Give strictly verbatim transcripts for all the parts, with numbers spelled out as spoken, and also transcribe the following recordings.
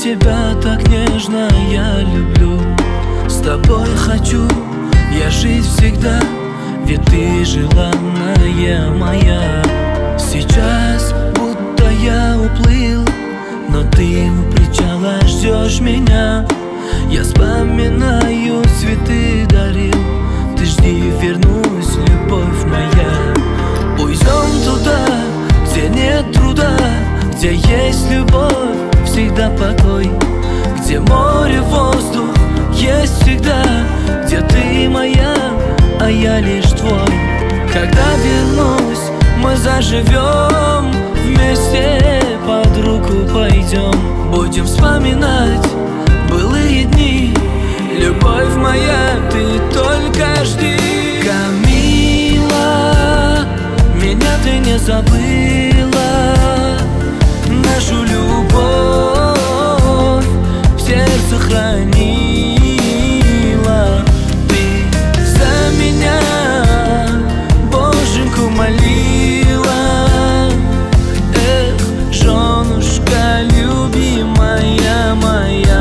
тебя так нежно я люблю. С тобой хочу я жить всегда, ведь ты желанная моя. Сейчас будто я уплыл, но ты у причала ждешь меня. Я вспоминаю, цветы дарил, ты жди, вернусь, любовь моя. Уйдем туда, где нет труда, где есть любовь, всегда покой, где море, воздух есть всегда, где ты моя, а я лишь твой. Когда вернусь, мы заживем вместе, под руку пойдем, будем вспоминать былые дни. Любовь моя, ты только жди. Камила, меня ты не забыла, нашу любовь в сердце хранила. Ты за меня Боженьку молила. Эх, женушка любимая моя.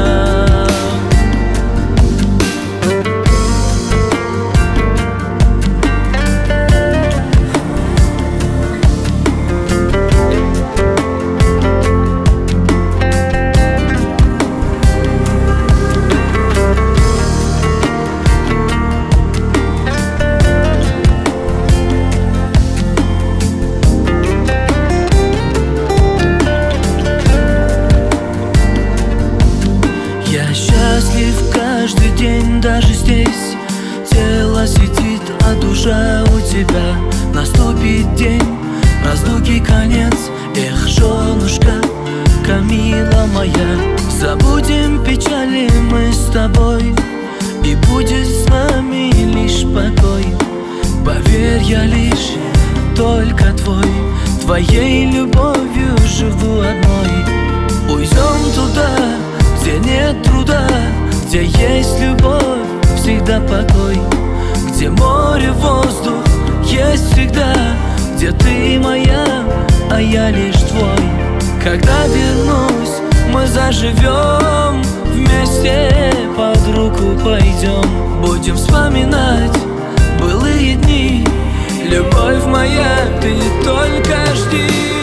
Я счастлив каждый день, даже здесь. Тело сидит, а душа у тебя. Наступит день, разлуки конец. Эх, женушка, Камила моя. Забудем печали мы с тобой, и будет с нами лишь покой. Поверь, я лишь только твой, твоей любовью живу одной. Уйдем туда, где нет труда, где есть любовь, всегда покой, где море, воздух есть всегда, где ты моя, а я лишь твой. Когда вернусь, мы заживем вместе, под руку пойдем, будем вспоминать былые дни. Любовь моя, ты только жди.